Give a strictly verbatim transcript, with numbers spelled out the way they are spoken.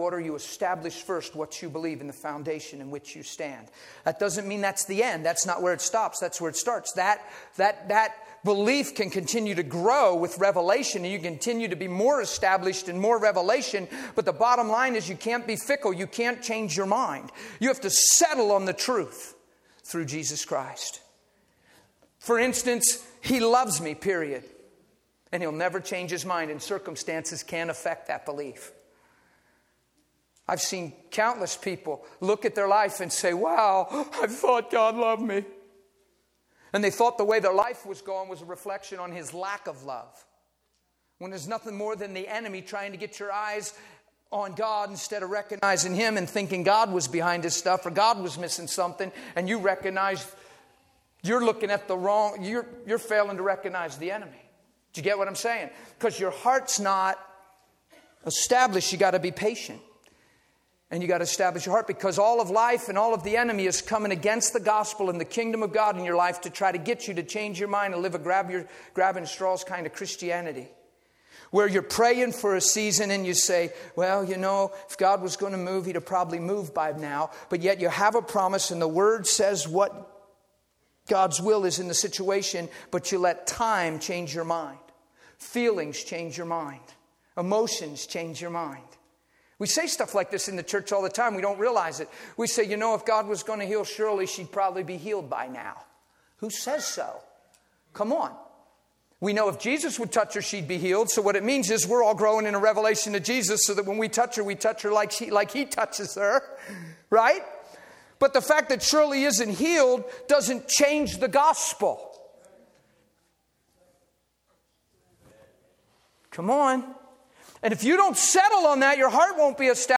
order, you establish first what you believe in the foundation in which you stand. That doesn't mean that's the end. That's not where it stops. That's where it starts. That, that, that belief can continue to grow with revelation, and you continue to be more established in more revelation. But the bottom line is you can't be fickle. You can't change your mind. You have to settle on the truth through Jesus Christ. For instance, He loves me, period. And He'll never change His mind, and circumstances can't affect that belief. I've seen countless people look at their life and say, wow, I thought God loved me. And they thought the way their life was going was a reflection on His lack of love. When there's nothing more than the enemy trying to get your eyes on God instead of recognizing Him and thinking God was behind His stuff or God was missing something, and you recognize you're looking at the wrong, you're, you're failing to recognize the enemy. Do you get what I'm saying? Because your heart's not established. You got to be patient. And you got to establish your heart, because all of life and all of the enemy is coming against the gospel and the kingdom of God in your life to try to get you to change your mind and live a grab your grabbing straws kind of Christianity. Where you're praying for a season and you say, well, you know, if God was going to move, He'd have probably moved by now. But yet you have a promise and the Word says what God's will is in the situation, but you let time change your mind. Feelings change your mind. Emotions change your mind. We say stuff like this in the church all the time. We don't realize it. We say, you know, if God was going to heal Shirley, she'd probably be healed by now. Who says so? Come on. We know if Jesus would touch her, she'd be healed. So what it means is we're all growing in a revelation of Jesus so that when we touch her, we touch her like she, like He touches her. Right? But the fact that Shirley isn't healed doesn't change the gospel. Come on. And if you don't settle on that, your heart won't be established.